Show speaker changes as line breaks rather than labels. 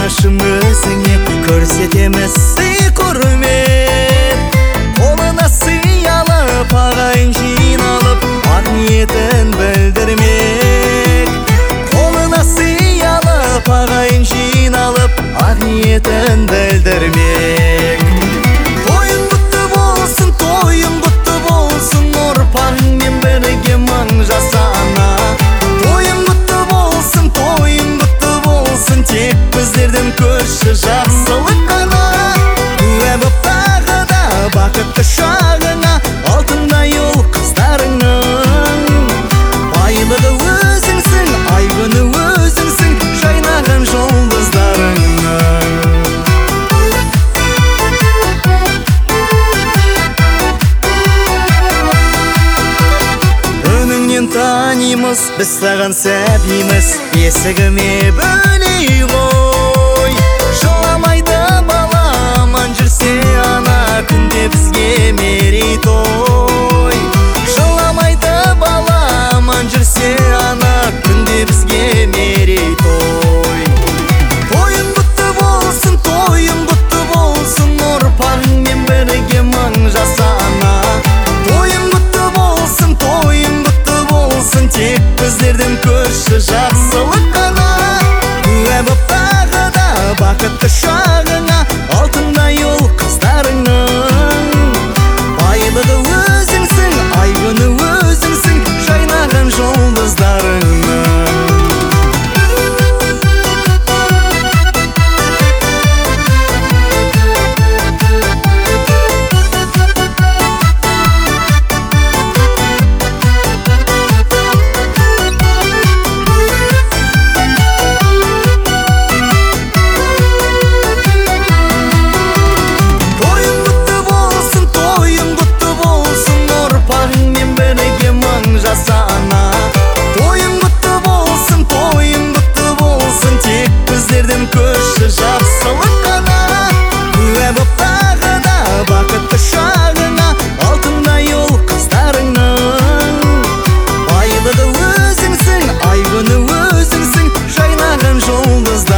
жанашым өзіңе көрсетеміз сый құрмет. Қолына сый алып ағайын жиналып ақ ниетін білдірмек. Қолына сый алып ағайын жиналып ақ ниетін білдірмек. Тойың құтты болсын, тойың құтты болсын, ұрпағыңмен бірге мың жасана. Тойың құтты болсын, тойың құтты болсын, тек біздерден көрші жақсылық қана. Куә боп тағы да бақытты шағыңа, алтындай ұл қыздарыңның. Байлығы өзіңсің, айбыны өзіңсің, жайнаған жұлдыздарыңның. Үніңнен танимыз, біз саған сәбиміз, есігіме бөлей ғой. Жыламайды бала, аман жүрсе ана, күнде бізге мерейтой. Жыламайды бала, аман жүрсе ана, күнде бізге мерейтой. Тойың құтты болсын, тойың құтты болсын, ұрпағыңмен бірге мың жасана. Тойың құтты болсын, тойың құтты болсын, тек біздерден көрші жақсылық қана. Куә боп тағы да бақытты шағыңа, алтындай ұл қыздарыңның. Байлығы өзіңсің, айбыны өзіңсің, жайнаған жұлдыздарыңның. Тойың құтты болсын, тойың құтты болсын, тек біздерден көрші жақсылық қана. Куә боп тағы да бақытты шағыңа, алтындай ұл қыздарыңның. Байлығы өзіңсің, айбыны өзіңсің, жайнаған жұлдыздарыңның.